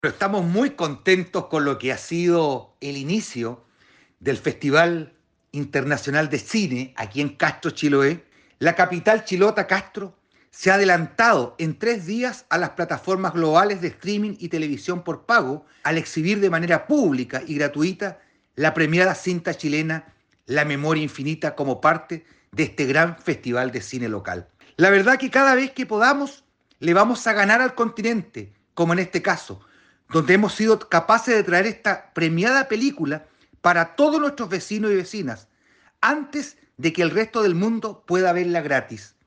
Pero estamos muy contentos con lo que ha sido el inicio del Festival Internacional de Cine aquí en Castro, Chiloé. La capital chilota, Castro, se ha adelantado en 3 días a las plataformas globales de streaming y televisión por pago al exhibir de manera pública y gratuita la premiada cinta chilena La Memoria Infinita como parte de este gran festival de cine local. La verdad que cada vez que podamos le vamos a ganar al continente, como en este caso, donde hemos sido capaces de traer esta premiada película para todos nuestros vecinos y vecinas, antes de que el resto del mundo pueda verla gratis.